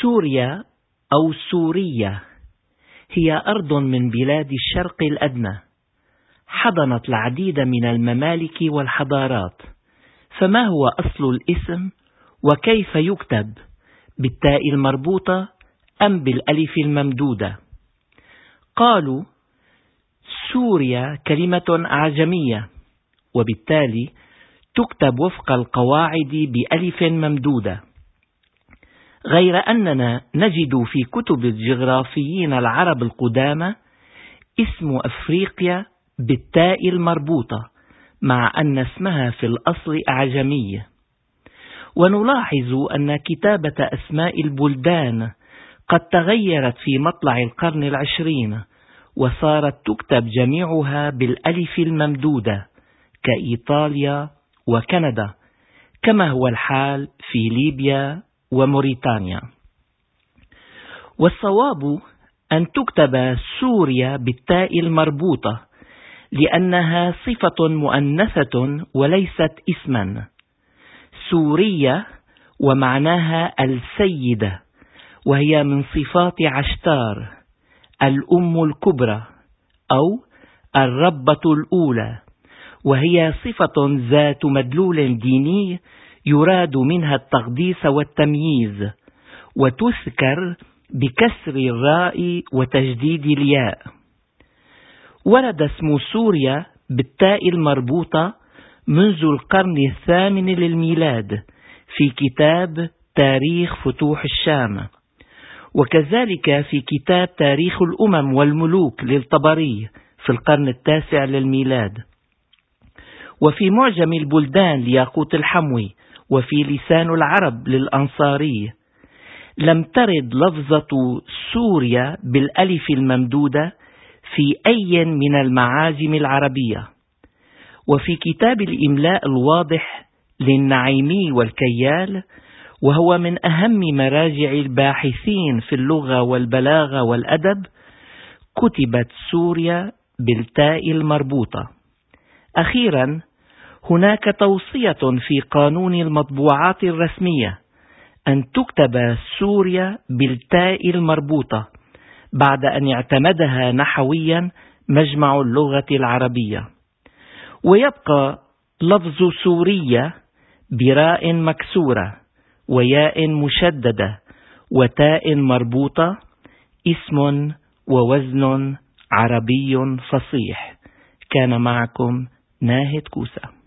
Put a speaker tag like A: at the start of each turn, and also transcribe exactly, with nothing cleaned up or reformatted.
A: سوريا أو سورية هي أرض من بلاد الشرق الأدنى، حضنت العديد من الممالك والحضارات. فما هو أصل الاسم وكيف يكتب؟ بالتاء المربوطة أم بالألف الممدودة؟ قالوا سوريا كلمة أعجمية، وبالتالي تكتب وفق القواعد بألف ممدودة، غير أننا نجد في كتب الجغرافيين العرب القدامى اسم أفريقيا بالتاء المربوطة، مع أن اسمها في الأصل أعجمي. ونلاحظ أن كتابة أسماء البلدان قد تغيرت في مطلع القرن العشرين، وصارت تكتب جميعها بالألف الممدودة كإيطاليا وكندا، كما هو الحال في ليبيا وموريتانيا. والصواب أن تكتب سوريا بالتاء المربوطة، لأنها صفة مؤنثة وليست اسما. سورية ومعناها السيدة، وهي من صفات عشتار الأم الكبرى أو الربة الأولى، وهي صفة ذات مدلول ديني يراد منها التقديس والتمييز، وتذكر بكسر الراء وتجديد الياء. ورد اسم سوريا بالتاء المربوطة منذ القرن الثامن للميلاد في كتاب تاريخ فتوح الشام، وكذلك في كتاب تاريخ الأمم والملوك للطبري في القرن التاسع للميلاد، وفي معجم البلدان لياقوت الحموي، وفي لسان العرب للأنصاري. لم ترد لفظة سوريا بالألف الممدودة في أي من المعاجم العربية. وفي كتاب الإملاء الواضح للنعيمي والكيال، وهو من أهم مراجع الباحثين في اللغة والبلاغة والأدب، كتبت سوريا بالتاء المربوطة. أخيرا، هناك توصية في قانون المطبوعات الرسمية أن تكتب سوريا بالتاء المربوطة، بعد أن اعتمدها نحويا مجمع اللغة العربية. ويبقى لفظ سورية براء مكسورة وياء مشددة وتاء مربوطة اسم ووزن عربي فصيح. كان معكم ناهد كوسة.